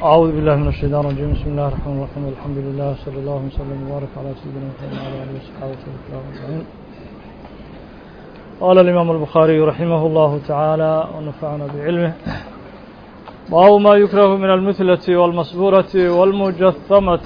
أعوذ بالله من الشيطان الرجيم بسم الله الرحمن الرحيم الحمد لله صلى الله وسلم وبارك على سيدنا محمد وعلى آله وصحبه أجمعين. قال الإمام البخاري رحمه الله تعالى ونفعنا بعلمه. باب ما يكره من المثلة والمصبورة والمجثمة.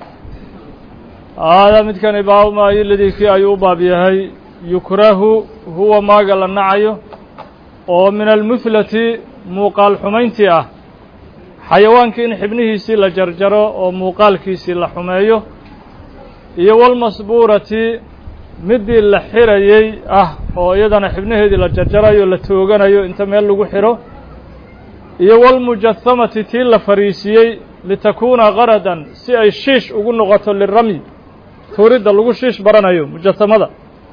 هذا متكن باب ما الذي في أيوب بيهي يكره هو ما قال النعي ومن المثلة موقال حمينتي xayawaanka in xibnihiisii la jarjaro oo muuqaalkiisii la xumeeyo iyo walmasbuurati midii la xirayay oo iyadana xibnaheedii la jarjarayo la tooganayo inta meel lagu xiro iyo walmujathamati tii la fariisiyey litakuuna qaradan si ay shiish ugu noqoto lirami tuuridda lagu shiish baranayo mujathamada.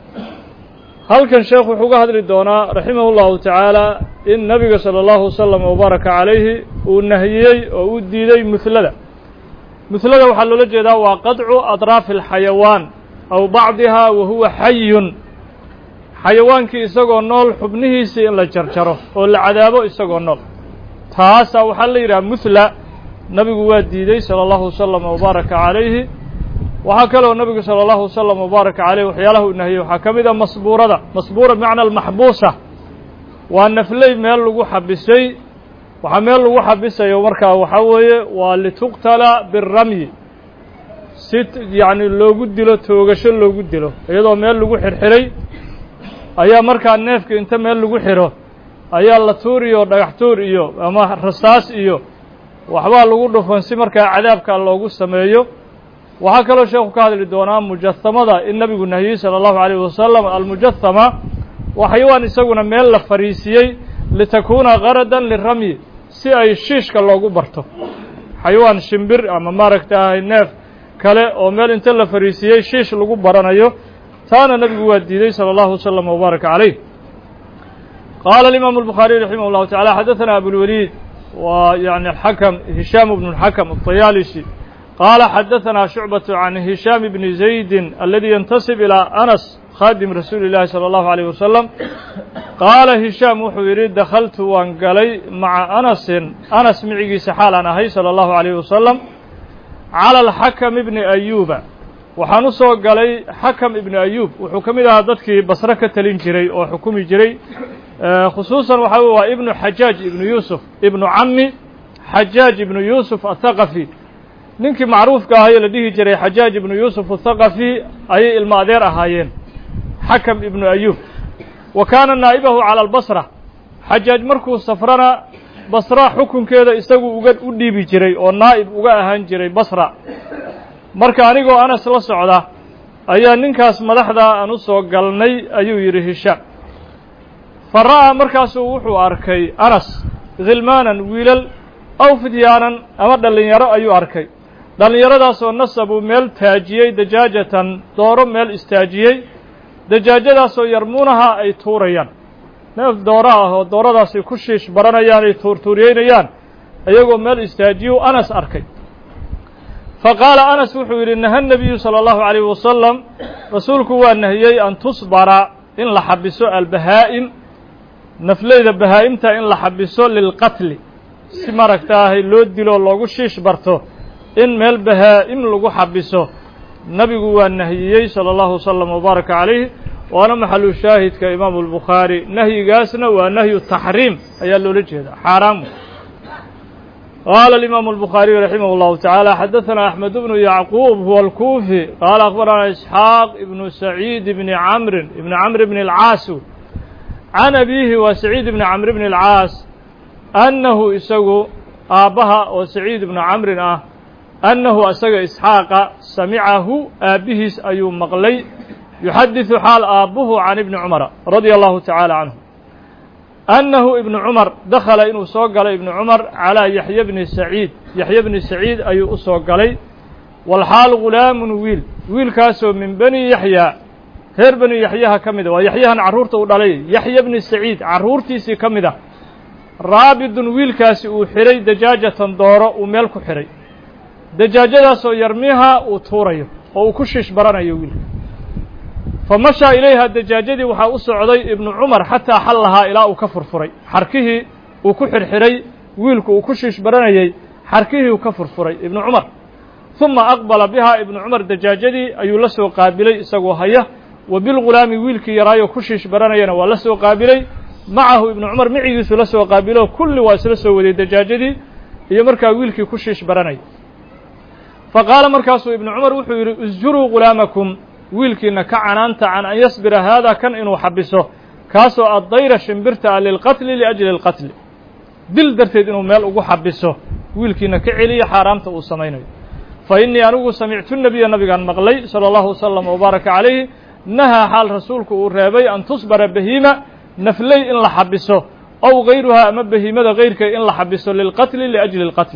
halkan sheekhu wuxuu ga hadli doonaa raximah ullahu tacaala in nabiga sala allahu wasalam wabaaraka calayhi uu nahiyey oo uu diiday muhlada. muhlada waxaa loola jeedaa waa qadcu adraafi alxayawaan aw bacdihaa wa huwa xayun, xayawaankii isagoo nool xubnihiisii in la jarjaro oo la cadaabo isagoo nool, taasaa waxaa la yidhaha muhla. nabigu waa diiday sala allahu wasalam wabaaraka calayhi. waxaa kaloo nabigu salى اllahu wasalam wbaaraka caleyh waxyaalaha uu nahiyey waxaa ka mid a masbuurada. masbuura bimacna almaxbuusa waa nafley meel lagu xabisay. waxaa meel lagu xabisayo markaa waxaa weeye waa lituqtala biramyi, si yacni loogu dilo toogasho loogu dilo iyadoo meel lagu xirxiray ayaa markaa neefka inta meel lagu xiro ayaa la tuur iyo dhagax tuur iyo ama rasaas iyo waxbaa lagu dhufan si markaa cadaabka loogu sameeyo. waxaa kaloo sheekhu ka hadli doonaa mujathamada in nabigu nahiyey salى اllahu عalيه wasalam. almujathama waa xayawaan isaguna meel la fariisiyey litakuuna qaradan liramyi, si ay shiishka loogu barto. xayawaan shimbir ama maaragtahay neef kale oo meel inta la fariisiyey shiish lagu baranayo, taana nabigu waa diiday salى اllahu wasalam wbaaraka calayh. qaala alimaamu الbukhaariي raximah اllahu taعala xadaثana abulwaliid wa yani axakam hishaam bnu اlxakam aلطayaalisi قال xdثna شhuعبة عن هiشhام بن زaيد الذي ينتسب إلى أنس khاdم رasuuل اللahi صلى الله عليه وسلم. qاala هiشhام wuxuu yidhi dakلtu waan galay maعa أنسi أنس micigiisa xaal aan ahay salى الlaهu عليه وسلم calى الxakم بن أyuba. waxaan u soo galay xakم iبن أyub, wuxuu ka mid ahaa dadkii basre ka telin jiray oo xukumi jiray. khusuusan waxa waa ibnu xajaaج ibnu yuسuf ibnu cami xajaaج ibnu yuسuf aلthaqفي. ninkii macruufka ahayo la dhihi jiray xajaaj ibnu yuusuf athaqafi ayay ilmo adeer ahaayeen xakam ibnu ayuub. wa kaana naa'ibahu cala albasra, xajaaj markuu safrana basra xukunkeeda isagu u dhiibi jiray oo naa'ib uga ahaan jiray basra. marka anigoo anas la socda ayaa ninkaas madaxda aan u soo galnay ayuu yidhi hishaam. fa ra'aa markaasuu wuxuu arkay anas khilmaanan wiilal aw fidyaanan ama dhallinyaro ayuu arkay. dhallinyaradaasoo nasabuu meel taajiyey dajaajatan dooro meel istaajiyey, dajaajadaasoo yarmuunaha ay tuurayaan. neef dooro ah oo dooradaasay ku shiish baranayaan ay tuurtuuriyeynayaan iyagoo meel istaajiyu anas arkay. fa qaala anas wuxuu yidhi naha nabiyu salى اllahu عalayh wasalam, rasuulku waa nahiyey an tusbara in la xabiso albahaa'im, nafleyda bahaa'imta in la xabiso lilqatli, si maragtaahay loo dilo loogu shiish barto in meel bahaa'im lagu xabiso. nabigu waa nahiyey salى اllahu wasalam wbaaraka calayh, waana maxalu shaahidka imaamu اlbukhaari. nahyigaasna waa nahyu taxriim ayaa loola jeedaa, xaaraamu. qaala alimaamu الbukhaariyu raximah اllahu taعaalى xadaثana axmed bnu yacquub huwa alkuufi qaala akhbarana isxaaq ibnu saciid bni camrin ibni camr bni اlcaas can abiihi wa saciid bni camr bni اlcaas annahu isagu aabbaha oo saciid ibnu camrin ah, annahu isaga isxaaqa samicahu aabbihiis ayuu maqlay yuxadiثu xaal aabbuhu can ibni cumara radia allahu tacaala canhu annahu ibnu cumar dakhala inuu soo galay ibnu cumar calىa yaxya bni saciid. yaxya bni saciid ayuu u soo galay walxaal gulaamun wiilkaasoo min bani yaxya reer bani yaxyaha ka mida, waa yaxyahan carruurta u dhalay yaxya bni saciid carruurtiisii ka mid a. raabidun wiilkaasi uu xidhay dajaajatan dooro uu meel ku xidhay, dajaajadaasoo yarmiha uu tuurayo oo uu ku shiish baranayo wiilka. fa mashaa ilayha dajaajadii waxaa u socday ibnu cumar xataa xallahaa ilaa uu ka furfuray xarkihii uu ku xirxiray wiilku uu ku shiish baranayey xarkihii ka furfuray ibnu cumar ثuma aqbala bihaa ibnu cumar dajaajadii ayuu la soo qaabilay isagoo haya wa bilgulaami wiilkii yaraayo ku shiish baranayana waa la soo qaabilay macahu ibnu cumar micigiisu la soo qaabilo kulli waa isla soo waday dajaajadii iyo markaa wiilkii ku shiish baranaya faqaala markaasuu ibnu cumar wuxuu yidhi isjuruu gulaamakum wiilkiina ka canaanta can an yasbira haada kan inuu xabiso kaasoo addayra shimbirta ah lilqatli liajli اlqatli dil darteed inuu meel ugu xabiso wiilkiina ka celiya xaaraamta uu samaynayo fa innii anigu samictu nabiya nabigaan maqlay salى اllahu wasalam wbaaraka calayhi nahaa xaal rasuulku uu reebay an tusbara bahiima nafley in la xabiso ow gayruhaa ama bahiimada kayrkeed in la xabiso lilqatli liajli اlqatli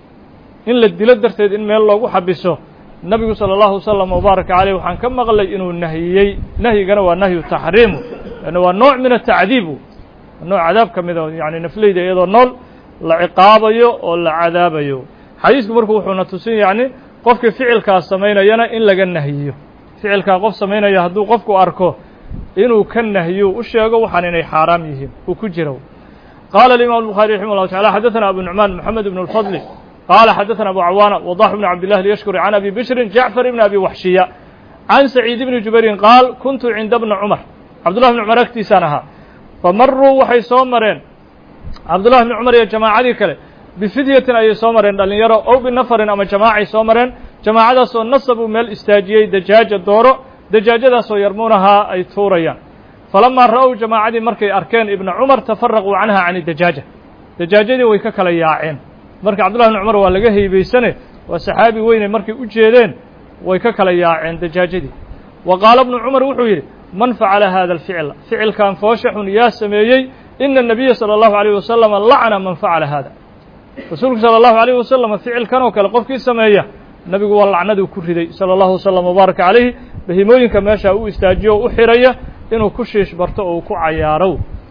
in la dilo darteed in meel loogu xabiso nabigu salى اllahu wasalam wbaaraka calayh waxaan ka maqlay inuu nahiyey nahyigana waa nahyu taxriimu yani waa nooc min atacdiibu nooc cadaab ka mida yani nafleyda iyadoo nool la ciqaabayo oo la cadaabayo xadiisku marku wuxuuna tusin yani qofkii ficilkaas samaynayana in laga nahiyo ficilkaa qof samaynaya hadduu qofku arko inuu ka nahiyo u sheego waxaan inay xaaraam yihiin uu ku jiro qaala الimam الbuخarي raximه الlahu taعalى xadaثna abu nuعmaan mحamed بن الfضل qaala xadaثna abu cawaana وضax بn cabdالlah lyashkuri can abi bishrin jacfar ibn abi waxshiya can saciid ibni jubayrin qaal kuntu cinda bni cumar cabdullah bni cumar agtiisaan ahaa famaruu waxay soo mareen cabdullah bni cumar iyo jamaacadii kale bifidyatin ayay soo mareen dhalinyaro ow binafarin ama jamaacay soo mareen jamaacadaasoo nasabuu meel istaajiyey dajaaja dooro dajaajadaasoo yarmuunahaa ay tuurayaan falamaa ra'ow jamaacadii markay arkeen ibna cumar tafaraquu canha can idajaaja dajaajadii way ka kala yaaceen marka cabdullah bni cumar waa laga heybaysane waa saxaabi weyne markay u jeedeen way ka kala yaaceen dajaajadii wa qaala bnu cumar wuxuu yidhi man facala hada alficla ficilkan foosha xun yaa sameeyey ina الnabiya salى اllahu عalيه wasalam lacna man facala hada rasuulku salى اllahu عalيه wasalam ficilkan oo kale qofkii sameeya nabigu waa lacnaduu ku riday salى اllahu wasalam wbaaraka calayhi bahimooyinka meesha u istaajiyo o u xiraya inuu ku shiish barto oo uu ku cayaaro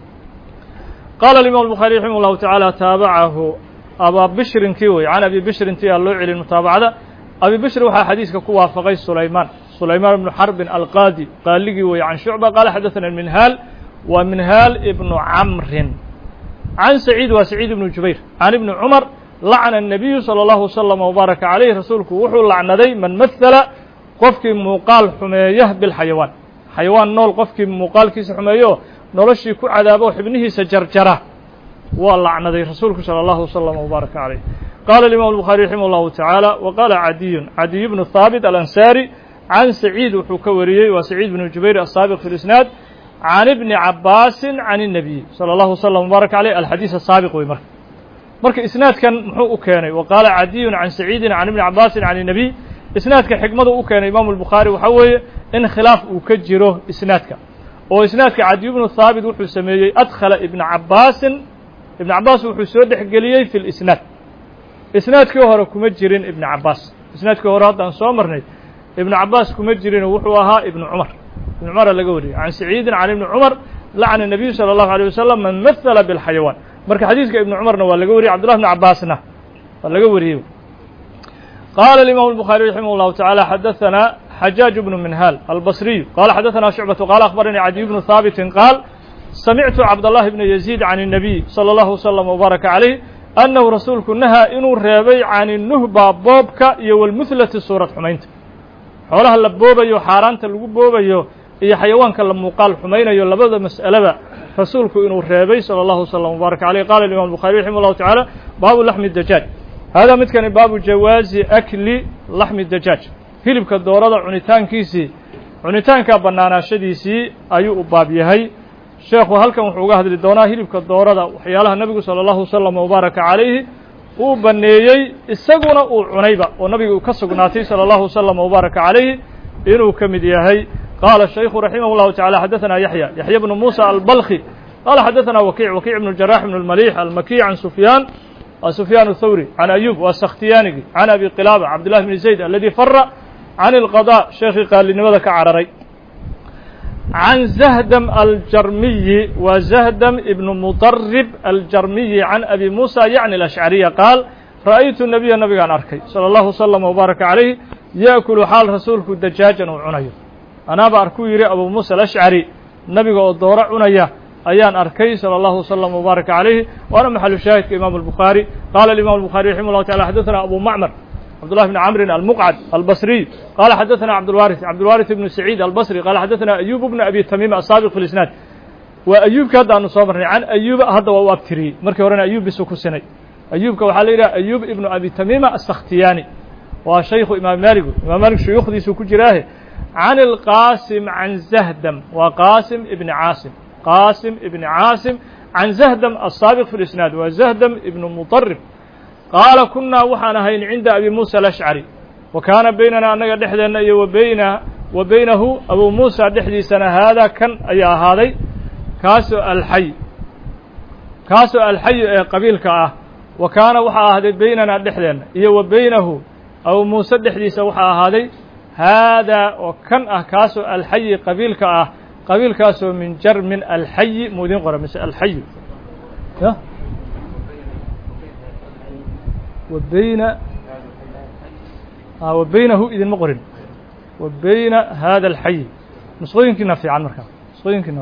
qaala الimam الbuخarي raximah الlahu taعaalى taabacahu abaa bishrinkii wey can abi bishrintii aa loo celin mutaabacada abi bishr waxaa xadiiska ku waafaqay sulaymaan ibnu xarbin alqaadi qaaligii wey can shucba qaala xadaثana minhaal waa minhaal ibnu camrin can saciid waa saciid ibnu jubayr can ibni cumar lacna الnabiyu salى اllahu wasalam wbaaraka calayh rasuulku wuxuu lacnaday man mahala qofkii muuqaal xumeeya bilxayawaan xayawaan nool qofkii muuqaalkiisa xumeeyo noloshii ku cadaabo xibnihiisa jarjara waa lacnaday rasuulku salى اllahu wasalam wbaaraka calayh qaala الimam الbuخarي raximah اllahu taعaalى wa qaala cadiy bnu haabit alansaari can saciid wuxuu ka wariyey waa saciid bnu jubayr asaabiq fi اlisnaad can ibni cabaasi can الnabiy salى اllahu wasalam wbaaraka calayh alxadiis asaabiq wey marka isnaadkan muxuu u keenay wa qaala cadiyun can saciidin can ibni cabaasin can الnabiy isnaadka xikmadu u keenay imaamu الbukhaari waxaa weeye in khilaaf uu ka jiro isnaadka oo isnaadka cadiy bnu haabit wuxuu sameeyey adkhala ibna cabaasin ibn cabaas wuxuu soo dhexgeliyey fi lisnaad isnaadkii hore kuma jirin ibn cabaas isnaadkii hore haddaan soo marnay ibn cabaas kuma jirin wuxuu ahaa ibnu cumar ibn cumara laga wariyey can saciidin can ibni cumar lacna الnabiyu salى اllahu عalيه wasalam man mahala biاlxayawaan marka xadiiska ibni cumarna waa laga wariyey cabdullah bn cabaasna waa laga wariyey qaala الimam الbuخarي raximah الlahu taعalى xadaثana xajaaج bnu minhaal albصriyu qala xadaثana shucbaةu qaala akhbaranii cadiy bnu haabitin qaal samictu cabdالlahi bna yaziid can الnabiy salى اllahu wasalam wbaaraka calayh annahu rasuulku nahaa inuu reebay can الnuhba boobka iyo walmuhlati suurad xumaynta xoolaha la boobayo xaaraanta lagu boobayo iyo xayawaanka la muuqaal xumaynayo labada mas'alaba rasuulku inuu reebay salى اllahu wasalam wbaaraka calayh qala الimam الbuخarي raximah الlahu taعaalى baabu laxmi dajaaj hada midkani baabu jawaazi akli laxmi dajaaj hilibka doorada cunitaanka bannaanaashadiisii ayuu u baab yahay sheekhu halkan wuxuu uga hadli doonaa hilibka doorada waxyaalaha nebigu salى اllahu wasalam wbaaraka calayhi uu banneeyey isaguna uu cunayba oo nabiga uu ka sugnaatay salى اllahu wasalam wbaaraka calayhi inuu ka mid yahay qaala shaykhu raximah اllahu taعalى xadaثana yaxya bnu musa albalkhi qaala xadaثana wakiic bnu jarax bn اlmalix almakiy can sufyaan الthawri can ayub waa sakhtiyaanigi can abi qilaaba cabdالlah bni zayd aladi fara can اlqaضاء sheekii qaalinimada ka cararay can zahdam aljarmiyi wa zahdam ibnu mudarib aljarmiyi can abi musa yacni alashcariya qaal ra'aytu nabiya nabigaan arkay salى اllahu wasalam wbaaraka calayh yaأkulu xaal rasuulku dajaajan uu cunayo anaaba arkuu yidhi abu muusa alashcari nabiga oo dooro cunaya أيان أركي صلى الله وسلم وبارك عليه وأنا محل الشاهد كإمام البخاري قال الإمام البخاري رحمه الله تعالى حدثنا أبو معمر عبد الله بن عمرو المقعد البصري قال حدثنا عبد الوارث بن سعيد البصري قال حدثنا أيوب بن أبي تميم السابق في الإسناد وأيوب كهذا نصابرني عن أيوب هذا وأبتري مركي ورنا أيوب بسوق السنة أيوب كوحاليرا أيوب ابن أبي تميم السختياني وشيخ إمام مالك شيوخ ذي سوق جراه عن القاسم عن زهدم وقاسم ابن عاصم عن زهدم السابق في الإسناد وزهدم ابن مطرف قال كنا وحنا هين عند أبي موسى الأشعري وكان بيننا أنك دحدنا وبينه أبو موسى دحدي سنة هذا كان أي هذا كاس الحي قبيل كاه وكان وحا هذا بيننا دحدنا وبينه أبو موسى دحدي سوحا هذا وكان كاس الحي قبيل كاسو من جر من الحي مودين قرا مثل الحي وبينه إذن مقرن وبين هذا الحي نسخين كنا في عن مركب نسخين كنا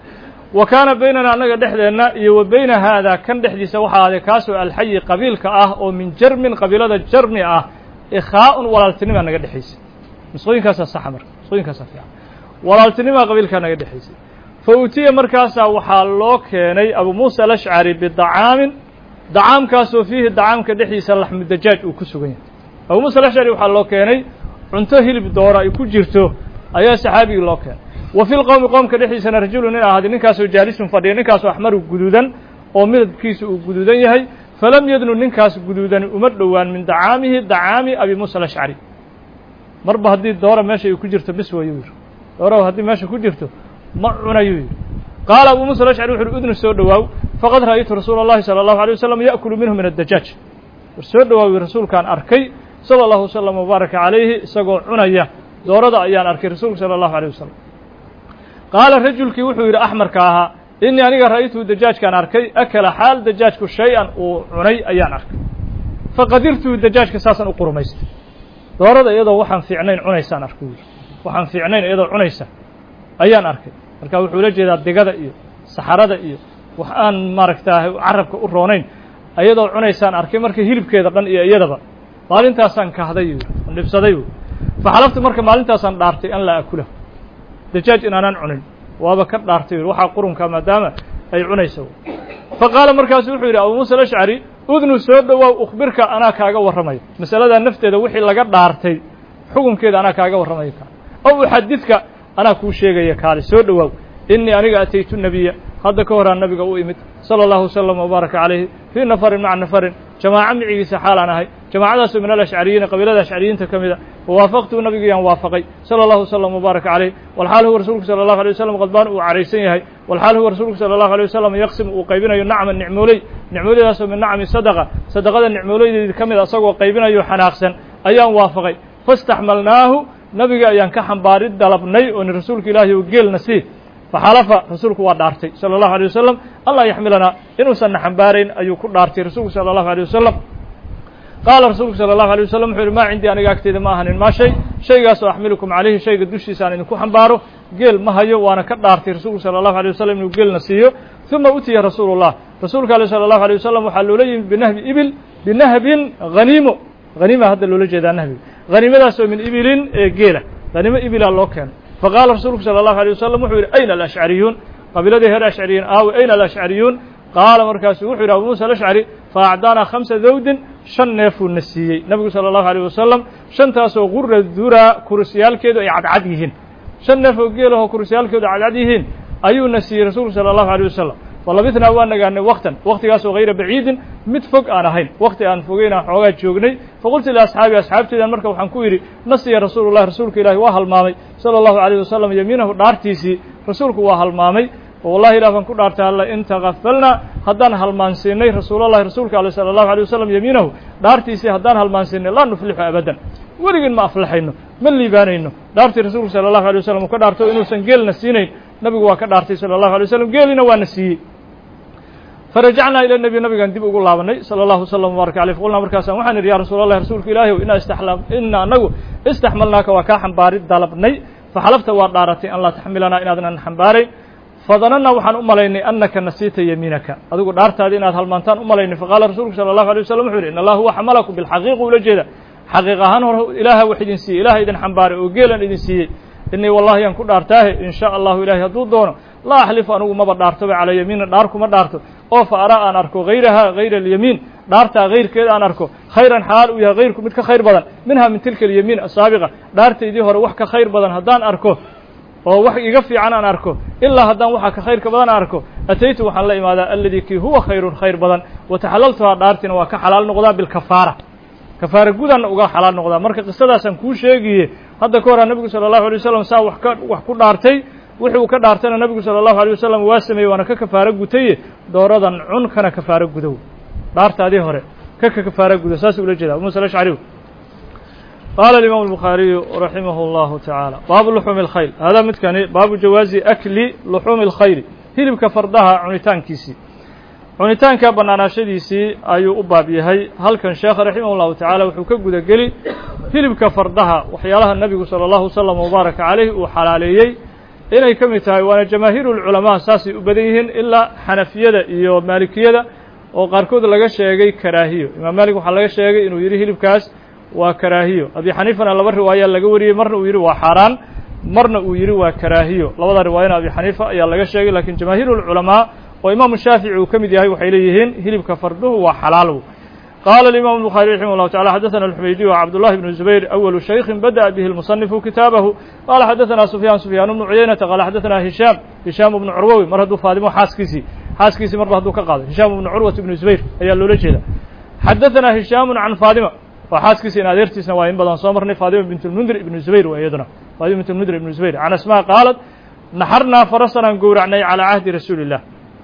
وكان بيننا أنك دحدنا وبين هذا كان دحدي سوحا هذا كاسو الحي قبيل ومن جرم قبيلة الجرم إخاء ولا التنم أنك دحيس نسخين كاسا صحمر نسخين كاسا في عن walaaltinima qabiilkana naga dhaxaysay fawtiya markaasa waxaa loo keenay Abu Muusa al-Ash'ari bidacaamin dacaamkaasoo fiihi dacaamka dhexdiisa laxmu dajaaj uu ku sugan yahay Abu Muusa al-Ash'ari waxaa loo keenay cunto hilib doora ay ku jirto ayaa saxaabiga loo keenay wa fil qowmka dhexdiisana rajulun in ahadi ninkaasoo jaalisun fadhiya ninkaasoo axmar guduudan oo midabkiisu uu guduudan yahay falam yadnu ninkaas guduudan uma dhowaan min dacaami Abi Muusa al-Ash'ari marba haddii doora meesha ay ku jirto bis weeyo وراه هذه ماشي كجرته ما عنايو قال أبو موسى الأشعري وحر أذن السود واو فقد رأيت رسول الله صلى الله عليه وسلم يأكل منه من الدجاج السود واو الرسول كان أركي صلى الله عليه وسلم وبارك عليه سقوا عنايا دورة أيان أركي رسول صلى الله عليه وسلم قال الرجل كي وحر أحمر كاها إني أنا رأيت الدجاج كان أركي أكل حال دجاج شيئا وعني أيان أركي فقدرت الدجاج كساسا أقرميست دورة أيضا وحن في عنين عنيسان أركي waxaan fiicnayn iyadoo cunaysa ayaan arkay marka wuxuu la jeedaa digada iyo saxarada iyo wax aan maaragtaa carabka u roonayn iyadoo cunaysaan arkay markii hilibkeeda dhan iyo iyadaba maalintaasaan kahday nibsaday faxalaftu marka maalintaasaan dhaartay an la akula dajaaj inaanan cunin waaba ka dhaartay waxa qurunka maadaama ay cunayso faqala markaas wuxuu yiri Abu Muusa al-Ash'ari udnu soo dhawaw ukhbirka ana kaaga waramay masalada nafteeda wixii laga dhaartay xukunkeeda ana kaaga waramay أو أحدثك أنا كو شيغايا كالي سو دواو إني أنا أتيت النبي هذا كورا النبي قويمت صلى الله وسلم وبارك عليه في نفر مع نفر جماعة معي سحال أنا هاي جماعة من الأشعريين قبيلة الأشعريين تكملة ووافقت النبي يوم وافقي صلى الله وسلم وبارك عليه والحال هو رسولك صلى الله عليه وسلم غضبان وعريسين هاي والحال هو رسولك صلى الله عليه وسلم يقسم وقيبنا ينعم النعمولي نعمولي ناس من نعم صدقة النعمولي كملة أصق وقيبنا يحناقسا أيام وافقي فاستحملناه nabiga ayaan ka xambaarid dalabnay oo rasuulka Ilaahay uu geelna si faxalafa rasuulku waa dhaartay sallallahu alayhi wasallam Allah yaxmilana inuu san xambaarayn ayuu ku dhaartay rasuulku sallallahu alayhi wasallam qaal rasuulku sallallahu alayhi wasallam wuxuu ma cindi aniga agteeda ma ahanin ma shaygaas oo axmilukum alayhi shayga dushiisa aan ku xambaaro geel ma hayo waana ka dhaartay rasuulku sallallahu alayhi wasallam inuu geelna siiyo thumma utiya rasuulullah rasuulka sallallahu alayhi wasallam waxa loo leeyahay binahbi ibil binahbin ghanima hada loo jeedaa nahbi غنيمة من إبل جيلة غنيمة إبل الله كان فقال رسولك صلى الله عليه وسلم وحور أين الأشعريون قبيلة الأشعريين أو أين الأشعريون قال مركز وحور أبو موسى الأشعري فأعطانا 5 ذود شنف النسي نبي صلى الله عليه وسلم شنتاسو غر الذرة كرسيال كده يعدعديهن شنف جيله كرسيال كده يعدعديهن أيو النسي رسول صلى الله عليه وسلم ولبثنا وانا قالنا وقت غير بعيد متفق أنا هين وقت أن فوقينا حوجات جوجني فقلت لأصحابي إذا مركب حنكويري نسي رسول الله رسولك إلهي وهل مامي صلى الله عليه وسلم يمينه دارتيسي رسولك وهل مامي والله لا فنكون دارت الله إن تغفلنا هدان هالمانسيني رسول الله رسولك عليه صلى الله عليه وسلم يمينه دارتيسي هدان هالمانسيني لا نفلح أبدا ولكن ما أفلحينه من اللي بانينه دارتي رسولك صلى الله عليه وسلم وكدارته إنه سنجيل نسيني نبي وكدارتي صلى الله عليه وسلم جيلنا ونسي فرجعنا إلى النبي كان دب أقول الله صلى الله وسلم وبارك عليه فقلنا مركزا وحن يا رسول الله رسولك إلهي وإنا استحملناك وكاحن بارد دلبني فحلفت ودارتي أن لا تحملنا إن أذن حنباري fadanana waxaan u malaynay annaka nasiita yamiinaka adigu dhaartaadi inaad halmaantaan u malaynay faqaala rasuulku sala allahu alay wasalam wuxuu yidhi in allah huwa xamalakum bilxaqiiqa ula jeeda xaqiiq ahaan hor ilaaha wax idin siiyey ilaha idin xambaaray oo geelan idin siiyey inii wallahi yaan ku dhaartaahe in shaa allahu ilahay hadduu doono laa axlifu anigu maba dhaartoba calaa yamiina dhaar kuma dhaarto oo fa araa aan arko hayraha hayra alyamiin dhaartaa hayrkeeda aan arko khayran xaal uu yahay hayrku mid ka khayr badan minha min tilka alyamiin asaabiqa dhaartaydii hore wax ka khayr badan haddaan arko oo wax iga fiican aan arko ilaa haddaan waxa ka khayrka badan aan arko ataytu waxaan la imaadaa alladii kii huwa khayrun khayr badan wataxalaltuhaa dhaartina waa ka xalaal noqdaa bilkafaara kafaara gudanna uga xalaal noqdaa marka qisadaasaan kuu sheegiye hadda ka hora nabigu sala allahu alay wasalam saa wax ku dhaartay wixii uu ka dhaartayna nabigu sala allahu alay wasalam waa sameeyey waana ka kafaaro gutaye dooradan cunkana kafaaro gudow dhaartaadii hore ka kafaaro gudo saas ula jeeda abu musa alashcari qaala alimaamu albukhaariyu raximahu allahu tacaala baabu luxuumi alkhayl hada midkani baabu jawaazi akli luxuumi alkhayli hilibka fardaha cunitaankiisii cunitaanka bannaanaashadiisii ayuu u baab yahay halkan sheekha raximah llahu tacaala wuxuu ka guda geli hilibka fardaha waxyaalaha nebigu sala allahu wasalam wabaaraka calayh uu xalaaleeyey inay ka mid tahay waana jamaahiiru lculamaa saasay u badan yihiin ilaa xanafiyada iyo maalikiyada oo qaarkood laga sheegay karaahiyo imaam maalik waxaa laga sheegay inuu yidhi hilibkaas waa karaahiyo abi xaniifana laba riwaaya laga wariyey marna uu yidhi waa xaaraan marna uu yidhi waa karaahiyo labada riwaayana abi xaniifa ayaa laga sheegay lakiin jamaahiiru lculamaa oo imaamu shaafici uu ka mid yahay waxay leeyihiin hilibka farduhu waa xalaal qaala alimaamu الbuخaariي raximah الlahu taعala xadaثana alxumaydiy cabdullahi bnu zubayr awalu shaykhin badaأa bihi اlmusanifu kitaabahu qaala xadaثana sufyaan bnu cuyaynata qaala xadaثana hishaam bnu curwawi mar hadduu faadimo xaaskiisii marba hadduu ka qaado hishaam bnu curwat bnu zubayr ayaa loola jeeda xadaثana hishaamu can faadima waa xaaskiisa in adeertiisna waa in badan soo marnay faadima bint اlmundir ibnu zubayr waa iyaduna faadima bint اlmundir ibnu zubayr can asmaa qaalat naxarnaa farasanaan gowracnay calىa cahdi rasuuli الlah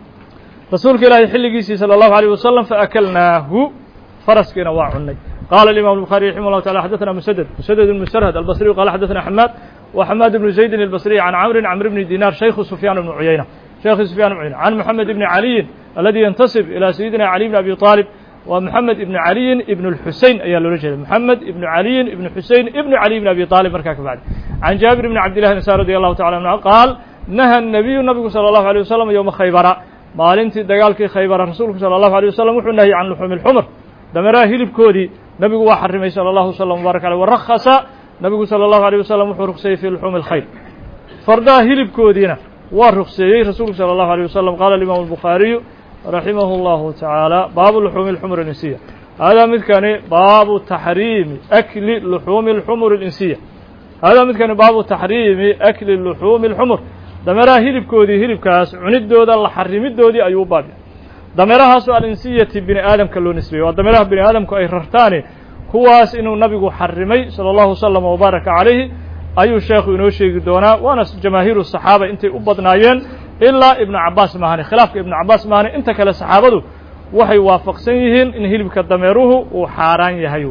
rasuulka ilaahay xilligiisii salى الlahu عalيه wasalam faakalnaahu faraskiina waa cunnay qaala الimam الbuخaariي raximah الlahu taعala xadaثana musaded ibn sarhad albصriyu qala xadaثana xamaad wa xamaad ibnu zaydin albصriي can camr bni dinar shaykhu sufyaan bnu cuyayna sheekhi sufyan bnu cuyayna can moxamed ibni caliyin aladi yantasib ilى sayidina cali bn abi طaalib wa moxamed ibni caliyin ibn اlxusein ayaa loola jeeda moxamed ibnu caliyin ibnu xusein ibnu cali bn abi طaalib markaa ka bacdi can jaabir bni cabd llahi nsa radi allahu taعala anhu qaal naha الnabiyu nabigu salى الlahu عalيه wasalam yowma khaybara maalintii dagaalkii khaybara rasuulku salى الlahu عalيه wasalam wuxuu nahiyey can luxuumi اlxumr dameeraha hilibkoodii nabigu waa xarimay salى الlahu wslam wbarak alيh warakasa nabigu salى الlahu عalيه wasalam wuxuu rukseeyey fii luxuumi اlkhayl fardaha hilibkoodiina waa rukseeyey rasuulku salى الlahu عalيه wasalam qaala alimaamu الbuخaariyu raximah اllahu taعaalى baabu luxuumi اlxumr اlinsiya haadaa midkani baabu taxriimi akli luxuumi اlxumur اlinsiya haadaa midkani baabu taxriimi akli luxuumi اlxumur dameeraha hilibkoodii hilibkaas cunidooda la xarimidoodii ayuu u baabya dameerahaasoo alinsiyati bini aadamka loo nisbeeyey waa dameeraha bini aadamku ay rartaane kuwaas inuu nabigu xarimay salى الlahu wslam wbaaraka calayhi ayuu sheekhu inoo sheegi doonaa waana jamaahiiru saxaaba intay u badnaayeen ilaa ibnu cabaas maahane khilaafka ibnu cabaas maahane inta kale saxaabadu waxay waafaqsan yihiin in hilibka dameeruhu uu xaaraan yahay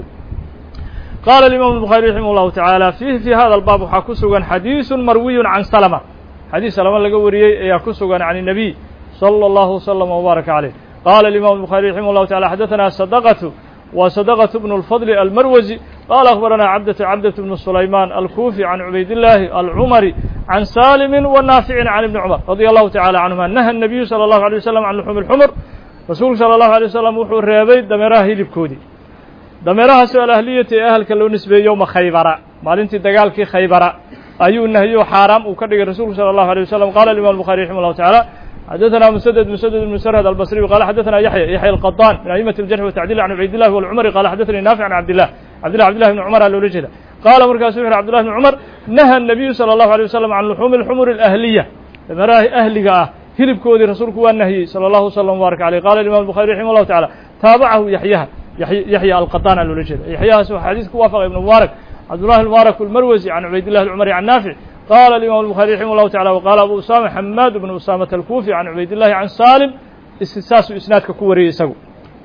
qaala alimaamu الbuخaariي raximah الlahu taعaalى fiihi fii hada albaab waxaa ku sugan xadiiثu marwiyu can salma xadiis salama laga wariyey ayaa ku sugan can الnabiy slى الlahu وsلم وbaaraka عalيh qala الimam الbuخaariي raximah الlahu taعala xadaثana sadqة wa sadqة bn الfضل almarwزي qala akhbarana cabdة bn sulayman alkufi can cubaydالlahi alcumari can salimi وnaafici can ibni cmar radي allahu taعalى canهuma naha الnabiyu salى الlahu عalيه waslم can luxuumi اlxumr rasuulku salى الlahu عalيه waslm wuxuu reebay dameeraha hilibkoodii dameerahaasoo alahliyati ee ahalka loo nisbeeyey yowma khaybara maalintii dagaalkii khaybara ayuu nahyo xaaraam uu ka dhigay rasuulku salى الlahu عalيه waslm qala imam الbuخaariي raximah الlahu taعalى xadaثna msdd bn srhd albصriyu qala xadaثna yaحya الqaطan min aئmaة الjarح وتacdil can cubaydالlahi wاlcumari qala xadaثani naafic can cabdillah bn cumara loola jeeda qaala markaasu wuxu cabdullah bn cumar naha الnabiyu salى الlahu عalيه waslm can luxuumi اlxumur اlأhliya dameeraha ahliga ah hilibkoodii rasuulku waa nahiyey salى الlahu wslam wbarak عalيh qala imam الbuخaari raximah الlahu taعala taabacahu yaxya alqaطan a loola jeeda yaxyahaas waa xadiis ku waafaqay ibn mubaarak cabdullahi mubaarak اlmarwasi can cubaydillahi اlcumari can naafic qala alimam الbuخaariي raximah الlahu taعala waqala abu usama xamaad bnu usamata alkufi can cubaydillahi can salim saasuu isnaadka ku wariyey isagu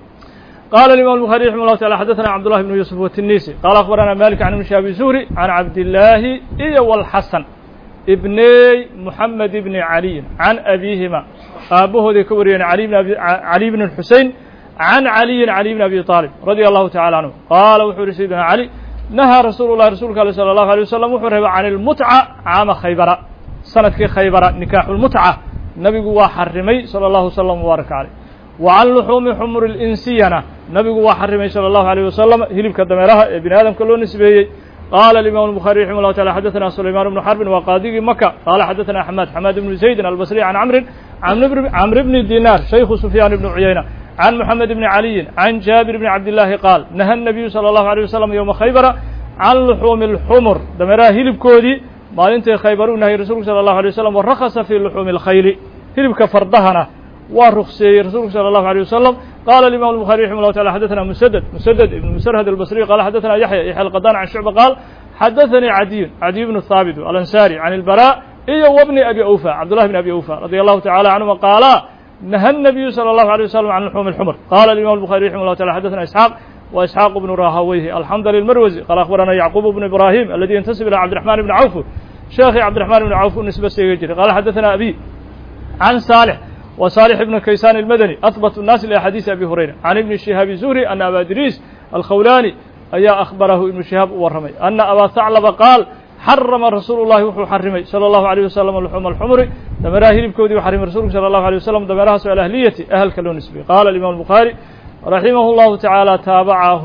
qala alimam الbuخaariي raximah الlahu taعala xadaثna cabdullahi bnu yuusuf watinisi qala akhbarana malik can ibn shabi zuhri can cabdillaahi iyo wاlxasan ibney moxamed ibni caliyin can abihima aabahooday ka wariyeen cali bn xusein can caliyin cali bn abi طaalib radي allahu taعala canhu qaala wuxuu yihi sayidina cali nahaa rasuulu llahi rasuulka ale salى الlahu عalيه wasalam wuxuu reebay can اlmutca caama khaybara sanadkii khaybara nikaaxu lmutca nabigu waa xarimay salى الlahu وsلم وbaarak عalيه وعan لحuumi xmr الإnsiyana nabigu waa xarimay salى الlahu عalيه wasalam hilibka dameeraha ee bini aadamka loo nisbeeyey qaala الimam الbخarي raximه الlahu taعalى xadaثna sulayman بن xarbin wa qaadigii maka qaala xadaثna xamaad بن زaydin albصrي عan cmr bni dinar shaykhu sufyaan ibn cuyayna can mحamed bni عaliyin can jaabir bni cabdالlahi qaal naha الnabiyu salى الlahu عalيه wasalam yowma khaybara can luxuumi الxmr dameeraha hilibkoodii maalintay khaybar u nahiyey rasulku salى الlahu عalيه wasalam warakasa fii luxuumi الkhayli hilibka fardahana waa rukseeyey rasuulku salى الlahu عalيه wasalam qala الimam الbخarي raximه الlahu taعalى xadaثna msdd ibn msrhd albصrي qala xadaثna yaxya الqadan can shucba qaal xadaثanii cadiy bnu haabit alansari can اlbarا iyo wbni abi awfa cabdullahi bn abi awfa radي allahu tacalى canهuma qaala naha الnabiyu salى الlahu عalيه wasalam can luxuumi الxmr qala الimam الbخarي raximه الlahu taعalى xadaثna isxaaq wa isxaaq bnu rahaweyhi alxamdli الmarwزي qala akhbarana yacquub bnu ibrahim aladi yantasib ilى cabdiرaحman bni cawf sheekhi cabdiرaحman bni cawf u nisbe seegi jiray qala xadaثna abi can salح وصالح بن كيسان المدني أثبت الناس لأحاديث أبي هريرة عن ابن شهاب الزهري أن أبا إدريس الخولاني أيا أخبره ابن شهاب ورمي أن أبا ثعلب قال حرم رسول الله وحو حرمي صلى الله عليه وسلم لحوم الحمر دمراه هلبكودي وحرم رسولك صلى الله عليه وسلم دمرها سؤال أهلية أهل كلون نسبي قال الإمام البخاري رحمه الله تعالى تابعه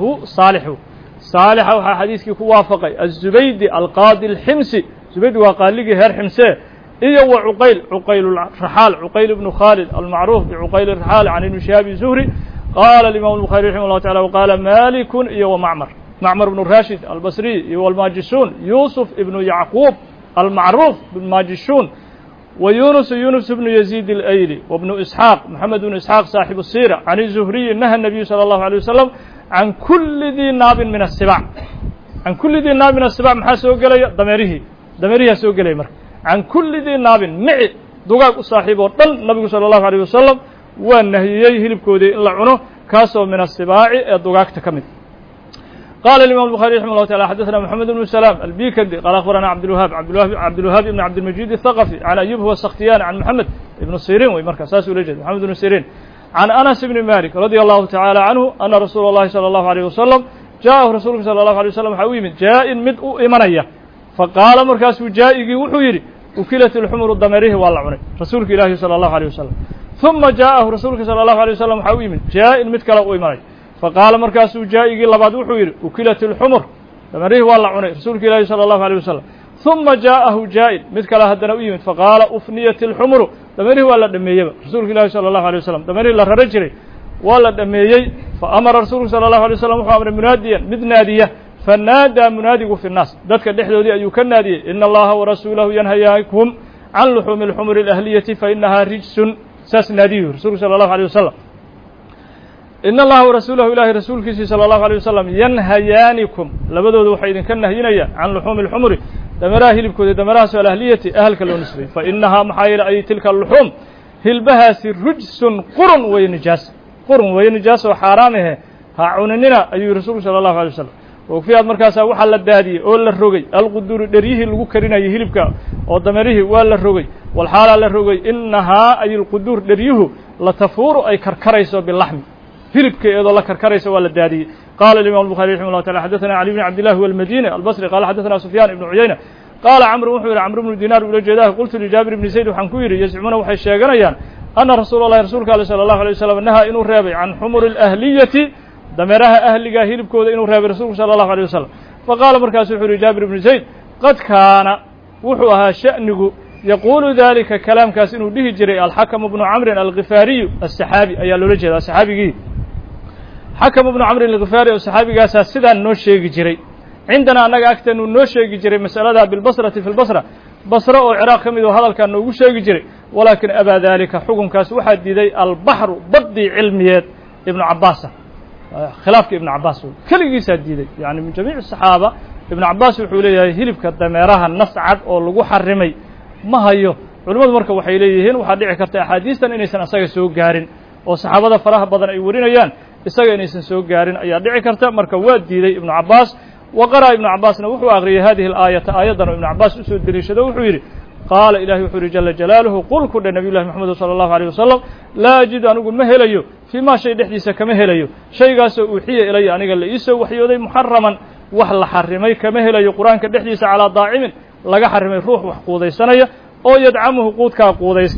صالح حديثك كوافقي الزبيدي القاضي الحمصي زبيدي وقال لي هير حمسه iyo wa cuqayl raxaal cuqayl ibnu khaalid almacruuf bicuqayl raxaal can ibni shihaabi zuhri qaala alimam الbخarي raximه الlahu taعala waqaala malikun iyo wa macmar bnu rashid albasriy iyo walmajishuun yusuf ibnu yacquub almacruuf bmajishuun wa yunus ibnu yaziid اlayli wabnu isxaaq moxamed bnu isxaaq saaxibu الsira can الzuhriyi naha الnabiyu salى الlahu عalيه wasalam can kuli dii naabin min الsibac can kuli dii naabin min الsibac maxaa soo gelaya dameeriyaa soo gelaya marka can kuli dii naabin mici dugaag u saaxiib oo dhan nabigu salى الlahu عalيه wasalam waa nahiyey hilibkoodii in la cuno kaasoo min الsibaaci ee dugaagta ka mid qala الimam الbخarي raximه الlahu taعalى xadaثna mحamed بن سلام albikandi qala akhbarana cabdالwahaab ibn cabdilmajid الthaqفي can ayub huwa sakhtiyani can moxamed ibnu sirin wey marka saas ula jeeda moxamed ibnu sirin can anas ibni malik radي allahu taعalى canhu ana rasuula الlahi salى الlahu عalيه wasalam jaaءahu rasuulku salى الlahu عalيه wasalam waxaa u yimid jaa-in mid u imanaya faqaala markaasuu jaa-igii wuxuu yidhi ukilat اlxumru dameerihi waa la cunay rasuulka ilaahi salى الlahu عalيه wasalam ثuma jaaءahu rasuulka salى الlahu عalيه wasalam waxaa u yimid jaa-in mid kale u imanay faqaala markaasuu jaa-igii labaad wuxuu yidhi ukilat اlxumr dameerihi waa la cunay rasuulka ilaahi salى الlahu عalيه wasalam ثuma jaaءahu jaa-in mid kale haddana u yimid faqaala ufniyat اlxumru dameerihi waa la dhameeyeyba rasuulka ilaahi salى الlahu عalيه wasalam dameerihi la raro jiray waa la dhameeyey faamara rasuulku salى الlahu عalيه wasalam wuxuu amray munaadiyan mid naadiya fanaadaa munaadigu fi الnaas dadka dhexdoodii ayuu ka naadiyey ina allaha warasuulahu yanhayaakum can luxuumi اlxumri اlahliyati fainahaa rijsun saas naadiyu rasulku salى الlahu عalيه wasalam ina allaha warasuulahu ilaahay rasuulkiisii salى الlahu عalيه wasalam yanhayaanikum labadooda waxay idinka nahyinayaan can luxuumi اlxumri dameeraha hilibkooda dameerahaasoo alahliyati ahalka loo nisbay fainahaa maxaa yeele ay tilka luxuum hilbahaasi rijsun qurun weeye nijaas oo xaaraam ahe ha cuninina ayuu rasuulku salى الlahu عalيه wasalam wogfiyaad markaasaa waxaa la daadiyey oo la rogay alquduuri dheryihii lagu karinayay hilibka oo dameerihii waa la rogay walxaalaa la rogay inahaa ay lquduur dheryuhu latafuuru ay karkarayso bilaxmi hilibka iyadoo la karkarayso waa la daadiyey qala الimam الbخarي raximه الlahu taعalى xadaثna cali bn cabdillahi wاlmadini albصri qala xadaثna sufyaan ibnu cuyayna qaala camru wuxuu yihi camr bnu dinaar ula jeedaah qultu lijaabir bni zayd waxaan ku yidhi yazcumuuna waxay sheeganayaan ana rasuula اllahi rasuulka ale salى الlahu عalيه wasalam nahaa inuu reebay can xumuri اlahliyati dameeraha ahligaa hilibkooda inuu reebay rasuulku salى الlahu عalيه wasalam faqaala markaasu wuxuu yihi jaabir ibnu zayd qad kaana wuxuu ahaa sha'nigu yaquulu dalika kalaamkaas inuu dhihi jiray alxakamu bnu camrin algifaariyu aلsaxaabi ayaa loola jeeda saxaabigii xakamu bnu camrin algifaari oo saxaabigaasaa sidaan noo sheegi jiray cindana annaga agteenu noo sheegi jiray mas'alada bilbasrati fi lbasra basre oo ciraaq ka mid oo hadalkaa noogu sheegi jiray walaakin abaa dalika xukunkaas waxaa diiday albaxru baddii cilmiyeed ibnu cabaasa khilaafka ibnu cabaas keligiisaa diiday yani min jamiic الصaxaaba ibnu cabaas wuxuu leeyahay hilibka dameeraha nas cad oo lagu xarimay ma hayo culimmadu marka waxay leeyihiin waxaa dhici karta axaadiistan inaysan isaga soo gaarin oo saxaabada faraha badan ay warinayaan isaga inaysan soo gaarin ayaa dhici karta marka waa diiday ibnu cabaas wa qara'a ibnu cabaasna wuxuu akriyay hadihi اlaayata aayaddan oo ibnu cabaas usoo deliishado wuxuu yidhi qaala ilahi wuxuu yihi jala jalaaluhu qul ku dhe nabiy llahi moxamed salى الlahu عalيه wasalam laa ajidu anigu ma helayo fii ma shay dhexdiisa kama helayo shaygaasoo uuxiya ilaya aniga la iisoo waxyooday muxaraman wax la xarimay kama helayo qur-aanka dhexdiisa calaa daacimin laga xarimay ruux wax quudaysanaya oo yadcamuhu quudkaa quudaysta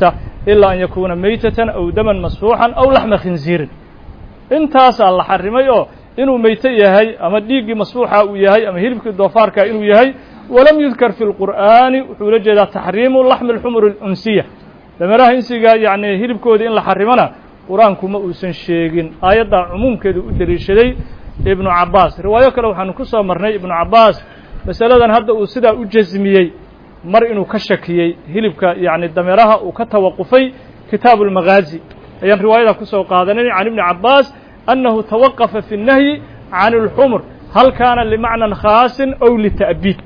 إلا أن يكون ميتة أو دما مسفوحا أو لحم خنزير intaas la xarimay oo inuu meeyta yahay ama dhiigi masfuuxa uu yahay ama hilibka doofaarka inuu yahay walam yudkar fi alqur'aani wuxuu la jeedaa taxriimu laxm alxumur alunsiya damaraha insiga yani hilibkooda in la xarimana quraanku ma uusan sheegin aayadda cumuumkeedu u daliishaday ibnu cabbaas riwaayo kale waxaanu ku soo marnay ibnu cabbaas masaladan hadda uu sidaa u jasmiyey mar inuu ka shakiyey hilibka yani damaraha uu ka tawaqufay kitaabu almagaazi ayaan riwaayada ku soo qaadanay can ibni cabbaas annahu tawaqafa fi الnahyi can اlxumr hal kaana limacnan khaasin ow lita'biid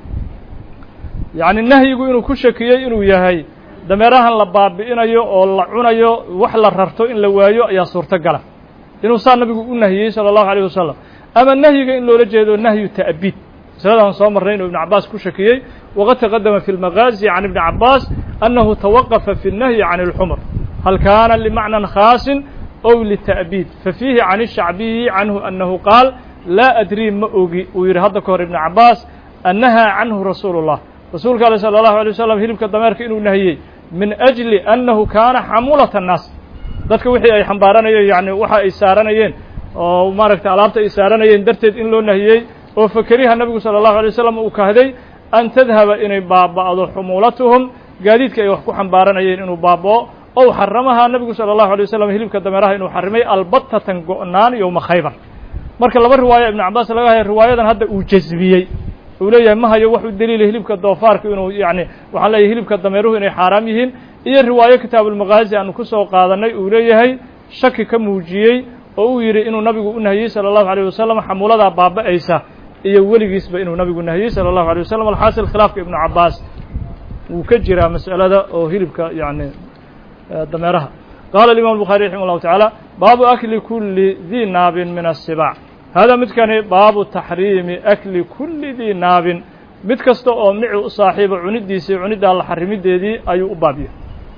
yacni nahyigu inuu ku shakiyey inuu yahay dameerahan la baabi'inayo oo la cunayo wax la rarto in la waayo ayaa suurtogala inuu saa nabigu u nahiyey salى الlahu عalيه wasalam ama nahyiga in loola jeedo nahyu ta'biid masaladaan soo marnay inuu ibn cabbaas ku shakiyey waqad taqadama fi اlmagaazi can ibni cabbaas annahu tawaqafa fi الnahyi can اlxumr هل كان لمعنى خاص أو للتأبيد ففيه عن الشعبي عنه أنه قال لا أدري ما أوجي ويرهض كور ابن عباس أنها عنه رسول الله رسول الله صلى الله عليه وسلم هلبك الضمير كإنه نهيي من أجل أنه كان حمولة الناس ذاتك وحي أي حنبارانيين يعني وحا إسارانيين وماركت علامة إسارانيين درتد إن له نهيي وفكريها النبي صلى الله عليه وسلم وكهدي أن تذهب إن بعض حمولتهم قاديدك يوحكو حنبارانيين إنه بابو أو حرمها النبي صلى الله عليه وسلم هلبك دمرها إنه حرمي البتة قنان يوم خيبر marka laba riwaayo ibn Abbas laga hayo riwaayadan hadda uu jasbiyay uu leeyahay ma hayo wax u daliil hilibka doofaarka inuu yani waxa la hilibka dameeruhu inay xaraam yihiin iyo riwaayo kitaabul maghazi aan ku soo qaadanay uu leeyahay shaki ka muujiyay oo uu yiri inuu nabigu u nahiyay sallallahu alayhi wasallam xamulada baaba'aysa iyo weligiisba inuu nabigu nahiyay sallallahu alayhi wasallam alxaasil khilaafka ibn Abbas uu ka jira mas'alada oo hilibka yani dameeraha قال الإمام البخاري رحمه الله تعالى باب أكل كل ذي ناب من السباع هذا متكن باب تحريم أكل كل ذي ناب متكستو أو مع صاحب عنديسي عند الله حرم دي أي أبابيه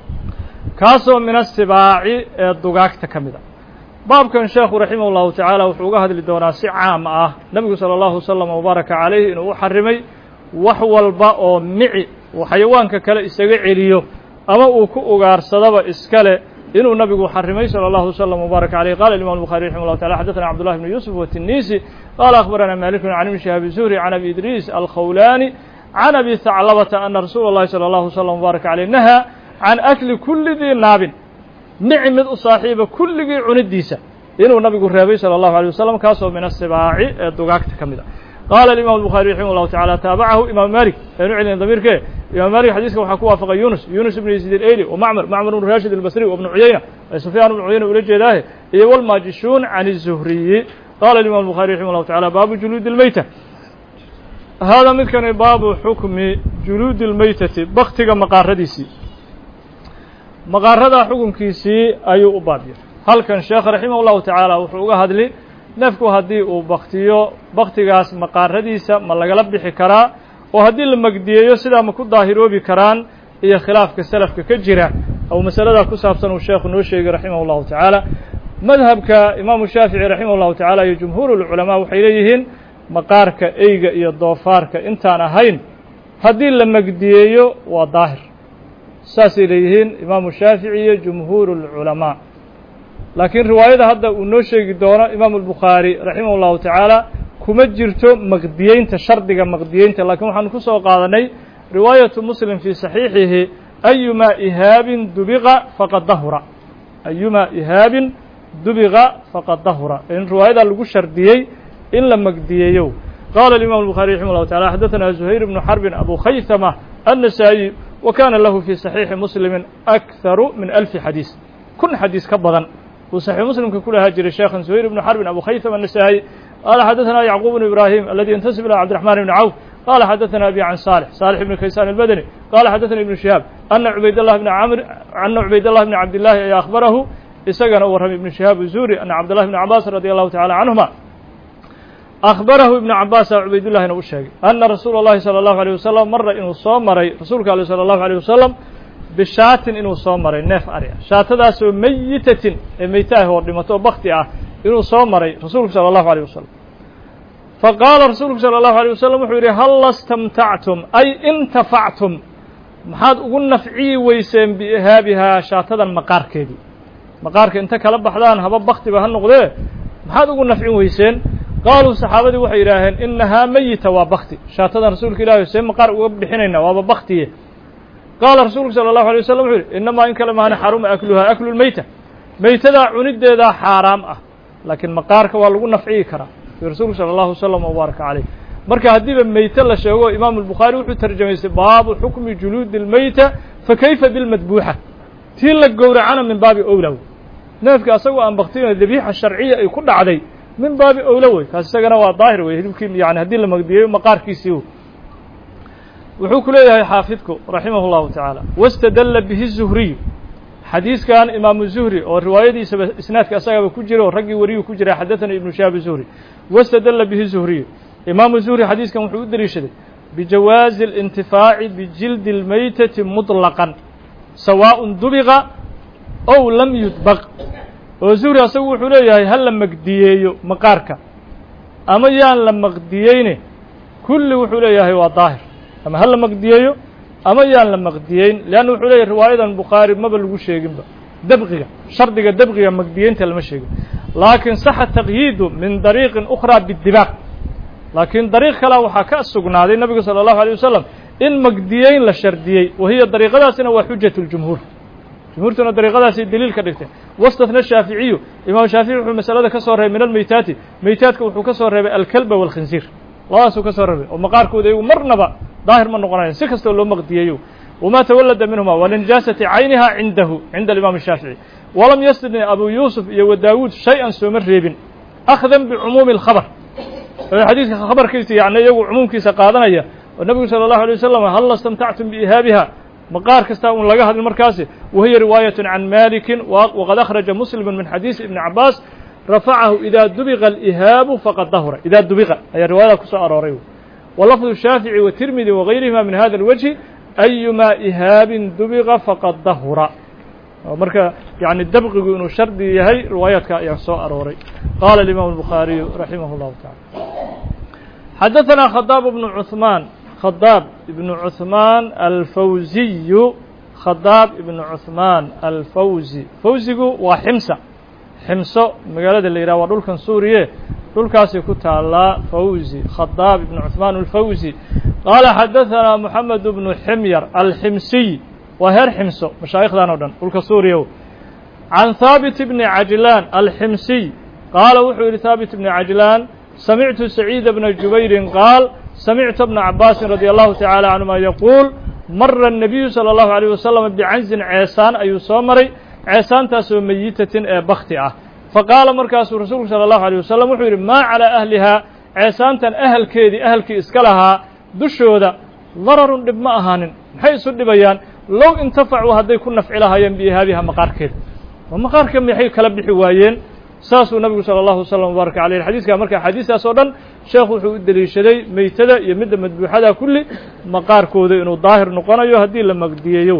كاسو من السباع الدقاق تكمدا باب كان شيخ رحمه الله تعالى وحوقه هذا الدوراسي عام نبي صلى الله عليه وسلم وبارك عليه إنه حرمي وحو الباء معي وحيوانك كلا إسقعليو أما أوكار صدب إسكاله إنه النبي حرمي صلى الله عليه وسلم وبارك عليه قال الإمام البخاري رحمه الله تعالى حدثنا عبد الله بن يوسف والتنيسي قال أخبرنا مالك عن ابن شهاب الزهري عن أبي إدريس الخولاني عن أبي ثعلبة أن رسول الله صلى الله عليه وسلم وبارك عليه نهى عن أكل كل ذي ناب نعمة صاحب كل ذي عنديسة إنه النبي الرابي صلى الله عليه وسلم كاسو من السباع الدقاق تكمله قال الإمام البخاري رحمه الله تعالى تابعه إمام مالك نعلن ضمير كيه إمام مالك حديثه وحكوه فقى يونس بن يزيد الأيلي ومعمر بن راشد البصري وابن عيينة سفيان بن عيينة ولجه الله والماجشون عن الزهري قال الإمام البخاري رحمه الله تعالى باب جلود الميتة هذا مثل باب حكم جلود الميتة بختك مقارديسي مقاردا حكم كيسي أي أبابي هل كان شيخ رحمه الله تعالى وحوقه هذا لي nafku haddii uu baktiyo baktigaas maqaaradiisa ma lagala bixi karaa oo haddii la magdiyeeyo sidaa ma ku daahiroobi karaan iyo khilaafka salafka ka jira oo masalada ku saabsan uu sheekhu noo sheegay raximah allahu tacaala madhabka imaamu shaafici raximah allahu tacaala iyo jumhuurul culamaa waxay leeyihiin maqaarka eyga iyo doofaarka intaan ahayn haddii la magdiyeeyo waa daahir saasay leeyihiin imaamu shaafici iyo jumhuurul culamaa laakiin riwaayada hadda uu noo sheegi doono imaamu albukhaari raximah allahu tacaala kuma jirto maqdiyeynta shardiga maqdiyeynta laakiin waxaanu ku soo qaadanay riwaayatu muslim fii saxiixihi ayumaa ihaabin dubiqa faqad dahura ayumaa ihaabin dubiqa faqad dahura in riwaayada lagu shardiyey in la magdiyeeyo qaala الإمام البخاري رحمه الله تعالى حدثنا زهير بن حرب أبو خيثمة النسائي وكان له في صحيح مسلم أكثر من 1000 حديث كن حديث كبضا وصحيح مسلم كلها هاجر الشيخ زهير بن حرب أبو خيثمة النسائي قال حدثنا يعقوب بن إبراهيم الذي ينتسب إلى عبد الرحمن بن عوف قال حدثنا أبي عن صالح بن كيسان البدني قال حدثني ابن شهاب أن عبيد الله بن عبد الله أخبره إسقنا ورهم ابن شهاب الزهري أن عبد الله بن عباس رضي الله تعالى عنهما أخبره ابن عباس عبيد الله أن رسول الله صلى الله عليه وسلم مر إنه صام مري رسولك صلى الله عليه وسلم بشاة إنه صام مري نف أريا شاة ذا ميتة ميتاه ورمته بختها إنه صام مري رسولك صلى الله عليه وسلم فقال رسولك صلى الله عليه وسلم هل استمتعتم أي انتفعتم maxaad ugu nafciyi weyseen biihaabihaa shaatadan maqaarkeedii maqaarka inta kala baxdaan haba baktiba ha noqdee maxaad ugu nafcin weyseen qaaluu saxaabadii waxay yidhaaheen inahaa meyita waa bakti shaatadan rasuulka ilahi see maqaar uga bixinaynaa waaba baktiye qaala rasuulku salى الlahu عalيه waslم wuxuu yidhi inamaa in kale maana xaruma akluhaa aklu lmeyta meytadaa cunideedaa xaaraam ah laakiin maqaarka waa lagu nafciyi karaa rasuulku salى الlahu وsلم وbaaraka calayh marka haddiiba meyte la sheego imaamu الbukhaari wuxuu tarjamaystay baabu xukmi juluudi اlmeyta fakayfa bilmadbuuxa tii la gowracana min baabi owla neefka asagoo aan baktiyo dabiixa sharciya ay ku dhacday min baabi owla wey kaas isagana waa daahir wey hilibkii yani haddii la magdiyeeyo maqaarkiisii wuxuu ku leeyahay xaafidku raximah الlahu taعaalى wاstadla bihi الzuhriy xadiiskan imaamu zuhri oo riwaayadiisaba isnaadka asagaba ku jira oo raggii wariyuu ku jira xadaثana ibnu shahaab zuhri wاstadla bihi zuhriy imaamu zuhri xadiiskan wuxuu u deliishaday bijawaazi اlintifaaci bijildi اlmeytati muطlaqan sawaaء dubiqa ow lam yudbaq oo zuhri asagu wuxuu leeyahay ha la magdiyeeyo maqaarka ama yaan la maqdiyeyne kulli wuxuu leeyahay waa daahir ama ha la maqdiyeeyo ama yaan la maqdiyeyn leanna wuxuu leeyahy riwaayadan bukhaari maba lagu sheeginba dabqiga shardiga dabqiga maqdiyeynta lama sheegin laakiin saxa taqyiidu min dariiqin ukhraa bidibaaq laakiin dariiq kalea waxaa ka sugnaaday nabigu salى الlahu عalيه wasalam in maqdiyeyn la shardiyey wahiya dariiqadaasina waa xujat اljumhuur jumhuurtuna dariiqadaasay deliil ka dhigteen wastahna shaaficiyu imaam shaafici wuxuu masalada ka soo reebay min almeytaati meytaadka wuxuu ka soo reebay alkalba wاlkhinziir labadaasuu ka soo reebay oo maqaarkooda iyagu marnaba daahir ma noqonayan si kastoo loo maqdiyeeyo wamaa tawalada minhuma walinijaasati cayniha cindahu cinda alimaam الshaafiعي walam yastidni abu yuusuf iyo wa daawuud shay-an sooma reebin akhdan bicumuumi اlkhabr xadiiska khabarkiisa yani iyagu cumuumkiisa qaadanaya oo nebigu salى الlahu عalيه wasalam hal istamtactum biihaabiha maqaar kastaa un laga hadlin markaasi wahiya riwaayaة can maliki waqad akhraja muslim min xadiisi ibni cabaas rafacahu ida dubiqa اlihaabu faqad dahura ida dubiqa ayaa riwaayada ku soo arooray walafdu الshaafiعي watirmidi wagayrihima min hada اlwجhi ayumaa ihaabin dubiqa faqad dahura marka yani dabqigu inuu shardi yahay riwaayaadka ayaa soo arooray qaala الimam الbukhaariyu raximah الlahu taعala xadaثna khadaab bnu cuثmaan khadaab ibnu cuثmaan alfawziyu khadaab ibnu cuثmaan alfawzi fawzigu waa ximsa ximso magaalada la yidhah waa dhulkan suuriye dhulkaasay ku taalaa fawzi khadaab ibnu cuثmaan alfawzi qaala xadaثana moxamed bnu ximyar alximsiy waa heer ximso mashaayikhdan o dhan dhulka suuriya can haabit bni cajlaan alximsiy qaala wuxuu yidhi haabit bni cajlaan samictu saciida bna jubayrin qaal samictu bna cabaasin radi allahu taعaalى canهuma yaquul mara الnabiyu salى الlahu عalيه wasalam bicanzin ceesaan ayuu soo maray ceesaantaasoo meyitatin ee bakti ah faqaala markaasuu rasuulku salى الlahu عalيه wasalam wuxuu yidhi maa calىa ahlihaa ceesaantan ahalkeedii ahalkii iska lahaa dushooda dararun dhib ma ahaanin maxay isu dhibayaan low intafacuu hadday ku nafci lahaayeen biihaabiha maqaarkeeda oo maqaarka maxay kala bixi waayeen saasuu nabigu salى الlahu وsلم وbaaraka عalيh xadiiska marka xadiistaas oo dhan sheekhu wuxuu u deliishaday meytada iyo midda madbuuxada kulli maqaarkooda inuu daahir noqonayo haddii la magdiyeeyo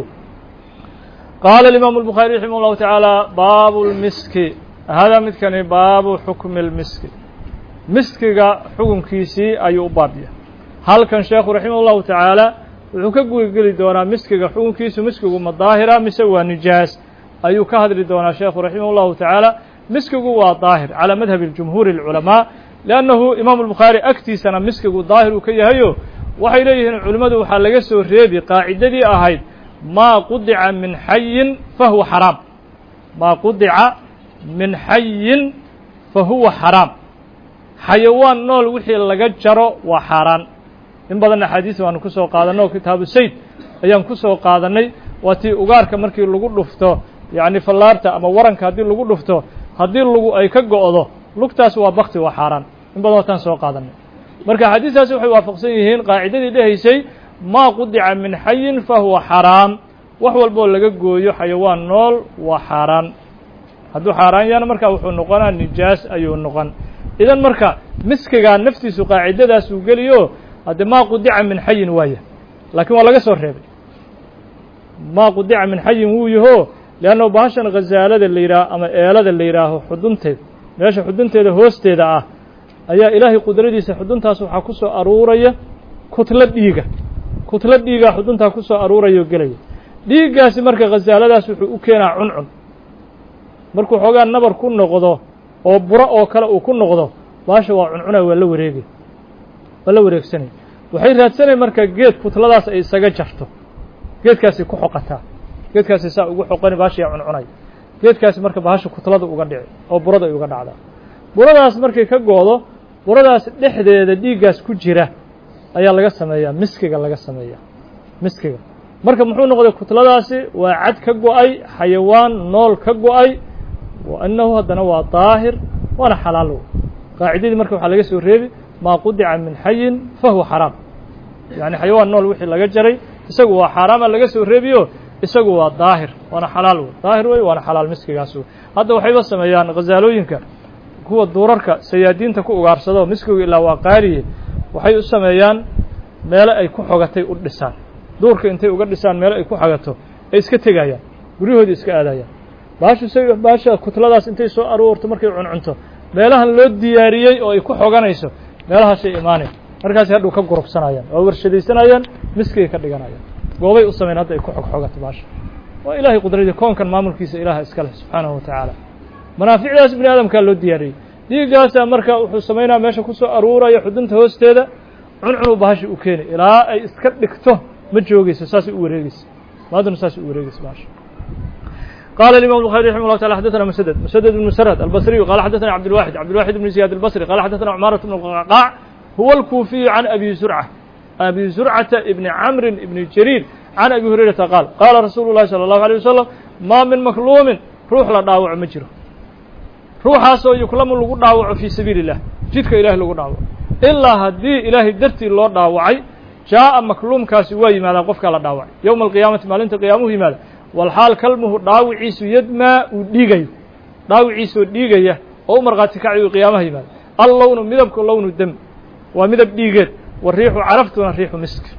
qaala الimaamu الbukhaarي raximah الlahu taعaalى baabu اlmiski hada midkani baabu xukmi اlmiski miskiga xukunkiisii ayuu u baab yahay halkan sheekhu raximah الlahu taعaalى wuxuu ka gudageli doonaa miskiga xukunkiisu miskigu ma daahira mise waa nijaas ayuu ka hadli doonaa sheekhu raximah الlahu taعaalى miskigu waa daahir calى madhabi jumhuuri اlculamaa liannahu imaamu الbukhaari agtiisana miskigu daahir uu ka yahayo waxay leeyihiin culimmadu waxaa laga soo reebi qaacidadii ahayd maa qudica min xayin fahuwa xaraam maa qudica min xayin fahuwa xaraam xayawaan nool wixii laga jaro waa xaaraan in badan axaadiis waanu ku soo qaadanay oo kitaabu sayd ayaan ku soo qaadanay waa tii ugaarka markii lagu dhufto yacni fallaarta ama waranka haddii lagu dhufto haddii lugu ay ka go'do lugtaas waa bakti waa xaaraan in badan wataan soo qaadanay marka xadiistaasi waxay waafaqsan yihiin qaacidadii dhehaysay maa qudica min xayin fahuwa xaraam wax walboo laga gooyo xayawaan nool waa xaaraan hadduu xaaraan yaana marka wuxuu noqonaa nijaas ayuu noqon idan marka miskigaa naftiisu qaacidadaas uu geliyo haddee maa qudica min xayin waaya laakiin waa laga soo reebay maa qudica min xayin wuu yaho leanna bahashan khazaalada la yidhaaho ama eelada la yidhaaho xudunteeda meesha xudunteeda hoosteeda ah ayaa ilaahay qudradiisa xuduntaas waxaa ku soo aruuraya kutlo dhiiga kutlo dhiigaa xuduntaa ku soo aruurayo gelaya dhiiggaasi marka khasaaladaas wuxuu u keenaa cuncun markuu xoogaa nabar ku noqdo oo buro oo kale uu ku noqdo baasha waa cuncunay waa la wareegsanay waxay raadsanay marka geed kutladaas ay isaga jarto geedkaasi ku xoqataa geedkaasi saa ugu xoqani baasha cuncunay geedkaasi marka baasha kutlada uga dhici oo burada ay uga dhacdaa buradaas markay ka goodo buradaas dhexdeeda dhiiggaas ku jira ayaa laga sameeyaa miskiga marka muxuu noqday kutladaasi waa cad ka go'ay xayawaan nool ka go'ay wa annahu haddana waa daahir waana xalaal qaacidadii marka waxaa laga soo reebi maa qudica min xayin fahuwa xaraam yani xayawaan nool wixii laga jaray isagu waa xaaraama laga soo reebiyo isagu waa daahir waana xalaal daahir wey waana xalaal miskigaas hadda waxayba sameeyaan khasaalooyinka kuwa duurarka sayaadiinta ku ugaarsado miskigu ilaa waa qaaliye waxay u sameeyaan meelo ay ku xogatay u dhisaan duurka intay uga dhisaan meelo ay ku xogato ay iska tegayaan guryahoodii iska aadayaan baasha kutladaas intay soo aruurto markay cuncunto meelahan loo diyaariyey oo ay ku xoganayso meelahaasay imaanay markaasay hadhow ka gurubsanayaan oo warshadaysanayaan miskigay ka dhiganayaan goobay u sameyn hadda ay ku xogato baasha waa ilaahay qudradii koonkan maamulkiisa ilaaha iska leh subxaanahu wa tacaala manaaficdaas bini aadamkaa loo diyaariyey dhiiggaasaa marka wuxuu samaynaa meesha ku soo aruuraya xudunta hoosteeda cuncunuu bahashi u keeni ilaa ay iska dhigto ma joogayso saasay u wareegeysa maaduna saasay u wareegeysa baasha قال الإمام البخاري رحمه الله تعالى حدثنا مسدد بن مسرد البصري قال حدثنا عبد الواحد بن زياد البصري قال حدثنا عمارة بن القعقاع هو الكوفي عن أبي زرعة ابن عمرو بن جرير عن أبي هريرة قال رسول الله صلى الله عليه وسلم ما من مكلوم روح لا داوع مجره ruuxaasoo yuklamu lagu dhaawaco fii sabiili illah jidka ilahay lagu dhaawaco ilaa haddii ilaahay dartii loo dhaawacay jaa'a makluumkaasi waa yimaadaan qofkaa la dhaawacay yowma alqiyaamati maalinta qiyaamuhu yimaada walxaal kalmuhu dhaawiciisu yadmaa uu dhiigayo dhaawiciisoo dhiigaya oo u markhaati kacayo qiyaamaha yimaada allownu midabku lownu dam waa midab dhiigeed wa riixu caraftuna riixu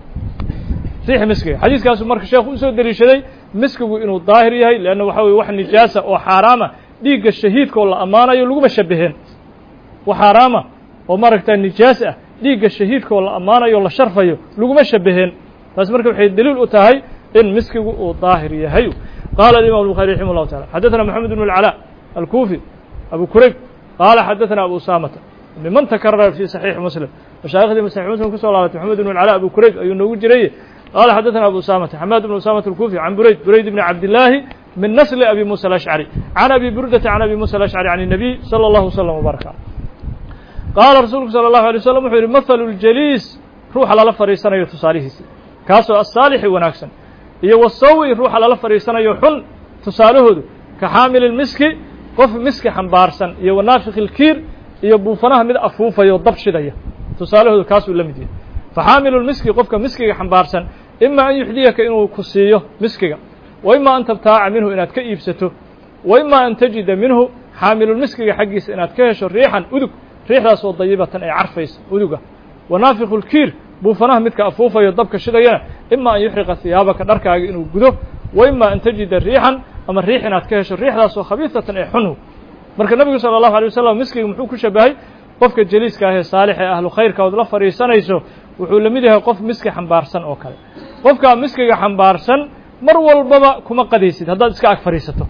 miskiga xadiiskaasu marka sheekhu usoo deliishaday miskigu inuu daahir yahay leanna waxa weye wax nijaasa oo xaaraama dhiigga shahiidkaoo la ammaanayo laguma shabaheen wax xaaraama oo maaragtaa nijaas ah dhiigga shahiidkaoo la ammaanayo o la sharfayo laguma shabaheen taas marka waxay daliil u tahay in miskigu uu daahir yahay qaala alimam الbuخarي raximah الlahu taعala xadaثna moxamed بن العلاء الكوفي abu kurayb qaala xadaثna abu usamata miman takarara fi صaxiixi muslim mashaayikhdii saxiix muslim kusoo laabatay moxamed بن العلاء abu kurayb ayuu noogu jiray qaala xadaثna abu usamata xamaad بن usamata الكوفي can burayd بn cabdillaahi من نسل أبي موسى الأشعري عن أبي بردة عن أبي موسى الأشعري عن النبي صلى الله وسلم وبارك عليه قال رسولك صلى الله عليه وسلم وxuu yihi مثل الجليس ruuxa lala fadhiisanayo tusaalihiisa kaasoo الصaalixi wanaagsan iyo wasawi ruuxa lala fadhiisanayo xun tusaalahoodu ka xaamil الmiski qof miski xambaarsan iyo wanaafiq الkiir iyo buufanaha mid afuufayo dab shidaya tusaalahoodu kaasuu la mid yahay faxaamilu الmiski qofka miskiga xambaarsan ima an yuxdiyaka inuu ku siiyo miskiga وإma an tabtaaca minhu inaad ka iibsato وإma an tajida minhu xaamilulmiskiga xaggiisa inaad ka hesho riixan udug riixdaasoo dayibatan ay carfaysa uduga wanaafiqu lkiir buufanaha midka afuufayo dabka shidayana ima an yuxriqa hiyaabaka dharkaaga inuu gudo وإma an tajida riixan ama riix inaad ka hesho riixdaasoo khabiisatan ee xunhu marka nebigu salى الlahu عalيه wasalam miskiga muxuu ku shabahay qofka jaliiska ahee saalixa ee ahlu khayrka ood la fadhiisanayso wuxuu la mid yahay qof miski xambaarsan oo kale qofkaa miskiga xambaarsan mar walbaba kuma qadaysid haddaad iska ag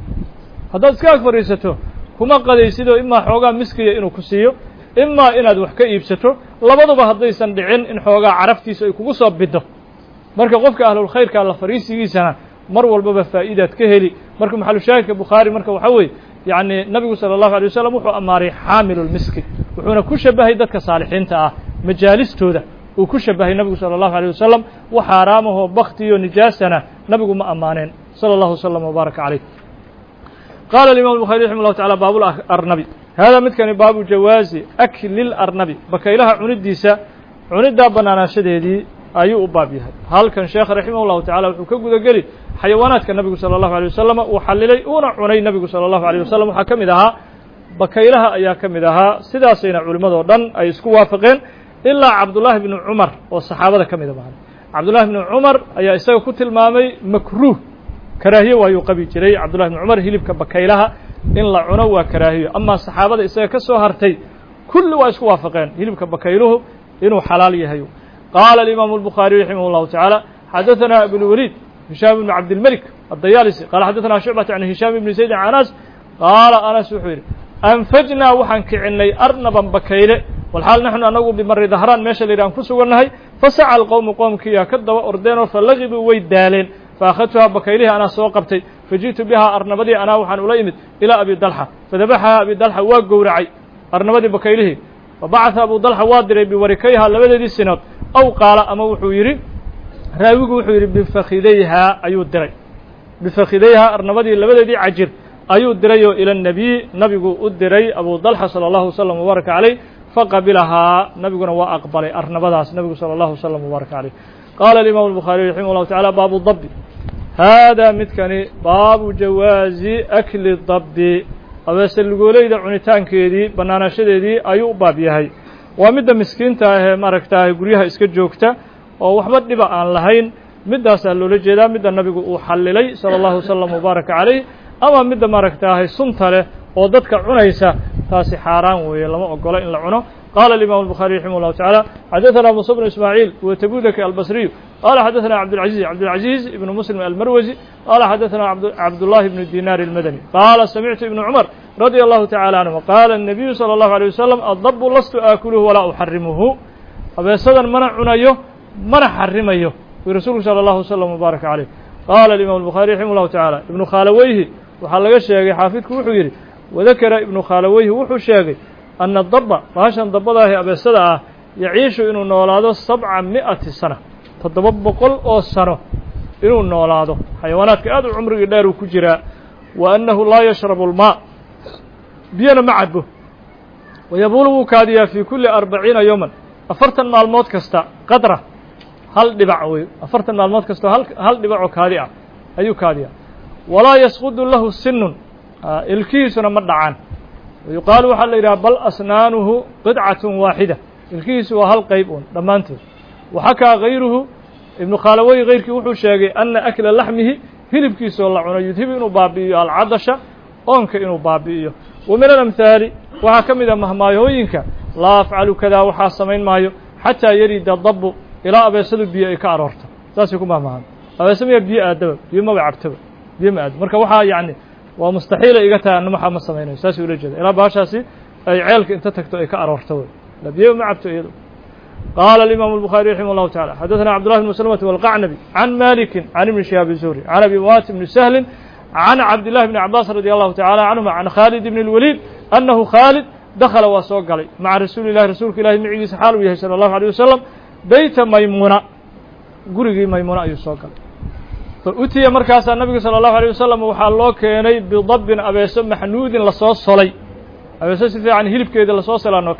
fadhiisato kuma qadaysid oo imaa xoogaa miskiya inuu ku siiyo imaa inaad wax ka iibsato labaduba haddaysan dhicin in xoogaa caraftiisa ay kugu soo bido marka qofka ahlulkhayrka la fadhiisigiisana mar walbaba faa'iidaad ka heli marka maxalushaahidka bukhaari marka waxaa weeye yacni nabigu salى الlahu عalيه wasalam wuxuu ammaaray xaamilulmiski wuxuuna ku shabahay dadka saalixiinta ah majaalistooda uu ku shabahay nabigu salى الlahu عalيه wasalam wax xaaraamahoo baktiyo nijaasana nabigu ma ammaaneen salى الlahu وsلم وbaaraka عaleyh qaala الimam الbuخarي raximه الlahu taعala baab arnabi hada midkani baabu jawaazi akli اlarnabi bakaylaha cuniddaa banaanaashadeedii ayuu u baab yahay halkan sheekh raximah الlahu taعala wuxuu ka guda geli xayawaanaadka nabigu salى الlahu عalيه wasalam uu xalilay uuna cunay nabigu salى الlahu عalيه wasalam waxaa ka mid ahaa bakaylaha ayaa ka mid ahaa sidaasayna culimmadoo dhan ay isku waafaqeen ilaa cabdullaahi bnu cumar oo saxaabada ka mida mahan cabdullahi bnu cumar ayaa isaga ku tilmaamay makruuh karaahiye waayuu qabi jiray cabdullahi bnu cumar hilibka bakaylaha in la cuno waa karaahiyo amaa saxaabada isaga ka soo hartay kulli waa isku waafaqeen hilibka bakayluhu inuu xalaal yahay qaala alimaamu الbuخaariي raximah الlahu taعaalى حدثنا أبو الوليد هشام بن عبد الملك الضيالسي قال حدثنا شعبة عن هشام بن زيد عن أنس قال أنس وحير أنفجنا وحن كعني أرنبا بكيله والحال نحن أنو بمر ظهران ماشى ليران كسوغنahay فسعى القوم قومكيا كدوا أردينو فلغبوا ويدالين فأخذتها بكيله أنا soo qabtay فجئت بها أرنبدي أنا waxaan ula imid إلى أبي طلحة فذبحها أبي طلحة waa gowracay أرنبدي بكيله فبعث أبو طلحة waa diray بوركيها labadeedii sinood أو قال ama wuxuu yiri raawigu wuxuu yiri بفخذيها ayuu diray بفخذيها أرنبدي labadeedii cajir ayuu diray oo ila nabigu u diray Abu Talha sallallahu alayhi wasallam wa baraka alayhi faqabilaha nabiguna waa aqbalay arnabadaas nabigu sallallahu alayhi wasallam wa baraka alayhi qala al-imam al-bukhari rahimahullah ta'ala babu ad-dabb hada midkani babu jawazi akli ad-dabb abasalgoolayda cunitaankeedii banaanashadeedii ayuu u baab yahay waa midda miskiinta ah maragtaay guryaha iska joogta oo waxba dhiba aan lahayn midaas loola jeedaa midda nabigu uu xalilay sallallahu alayhi wasallam wa baraka alayhi ama midda maragtaay sunta leh oo dadka cunaysa taasi xaraan weeye lama ogola in la cuno qala al-imam al-bukhari rahimahullah ta'ala hadathana musa ibn isma'il wa tabudaki al-basri qala hadathana abd al-aziz ibn muslim al-marwazi qala hadathana abdullah ibn dinar al-madani qala sami'tu ibn umar radiyallahu ta'ala anhu qala an-nabiy sallallahu alayhi wasallam ad-dabb lastu akuluhu wa la uharrimuhu abasadan mana cunayo mana xarimayo rasuulku sallallahu alayhi wasallam mubarak alayhi qala al-imam al-bukhari rahimahullah ta'ala ibn khalawayhi waxa laga sheegay xaafidku wuxuu yiri وذكر ابن خالويه وحو شيغي أن الضب باشان ضبضاه أبسدا يعيش إنه نولاده 700 سنة تضبقل أو سنة إنه نولاده حيوانات كأدو عمره دار كجرا وأنه لا يشرب الماء بينا معبه ويبوله كاديا في كل 40 يوما أفرتن مع الموت كستا قدره هل دبعوي أفرتن مع الموت كستا هل دبعو كاديا أيو كاديا ولا يسقط له السن ilkiisuna ma dhacaan yuqaalu waxa la yiraahdaa bal asnaanuhu qid'atun waahida ilkiisu waa hal qayb un dhamaantood waxa ka غيره ibn khalaway غيرkii wuxuu sheegay anna akla lahmihi hilibkiisu la cuno yudhibu inuu baabi'iyo al-adasha oonka inuu baabi'iyo ومن الامثال waxa kamida mahmaayooyinka la afcalu kada waxa sameyn maayo hatta yarida dabb ila abeesadu biyo ay ka aroorto taasi kuma maahan abeesamiya biyo aadaba biyo ma cabtaba biyo ma aad marka waxa yaani ومستحيل إيجاتها أنه ما سمينه ساس يقول جد إلى باشاسي أي عيلك أنت تكتو إيك أرورتوه لبيه ما عبتو إيده قال الإمام البخاري رحمه الله تعالى حدثنا عبد الله بن مسلمة والقعنبي عن مالك عن ابن شهاب الزهري عن أبي وات بن سهل عن عبد الله بن عباس رضي الله تعالى عنهما عن خالد بن الوليد أنه خالد دخل وسوق علي مع رسول الله معي سحاله صلى الله عليه وسلم بيت ميمونة قرقي ميمونة يسوق علي فأتي مركز النبي صلى الله عليه وسلم وحالله كيني بضب أبيس محنود لصوص صلي أبيس عن هلب كيد لصوص لأنه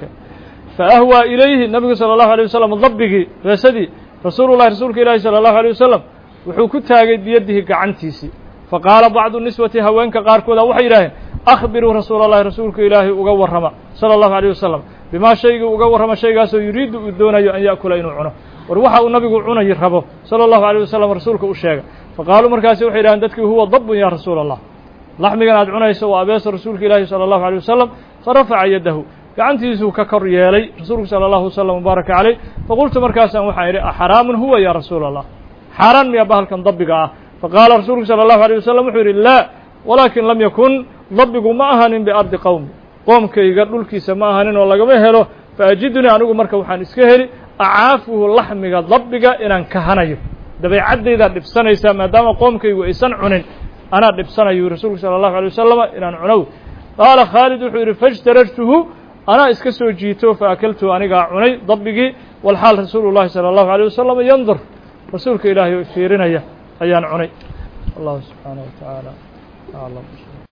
فأهوى إليه النبي صلى الله عليه وسلم ضبه فسدي رسولك إلهي صلى الله عليه وسلم وحكتها بيده كعنتيسي فقال بعض النسوة هوانك قاركودا وحيراه أخبروا رسولك إلهي أقور رما صلى الله عليه وسلم بما شيء أقور رما شيء يريد دون أن يأكل إنه عنه وروحه النبي عنه يرهبه صلى الله عليه وسلم رسولك أشياء فقالوا مركاسي وحيران دتك هو ضب يا رسول الله لحمي كان عنيس وأبيس رسولك إلهي صلى الله عليه وسلم فرفع يده gacantiisu ka kor yeelay rasuulku sallallahu alayhi wasallam baraka alayhi faqultu markaasan waxa yiri xaraam huwa ya rasuul allah xaraan miya bahalkan dabbiga ah faqala rasuulku sallallahu alayhi wasallam wuxuu yiri la walakin lam yakun dabbigu ma ahanin bi ardi qawmi qoomkayga dhulkiisa ma ahanin oo lagama helo faajiduni anigu marka waxaan iska heli aafuhu lahmiga dabbiga inaan ka hanayo dabeecadeyda dhibsanaysa maadaama qoomkaygu aysan cunin ana dhibsanayo rasuulku sallallahu alayhi wasallam inaan cunow qala khalid wuxuu yiri fajtarartuhu أنا إسكسو جيتو فأكلتو أنيقا عني ضبقي والحال رسول الله صلى الله عليه وسلم ينظر رسولك إلهي فيرنا أيان عني الله سبحانه وتعالى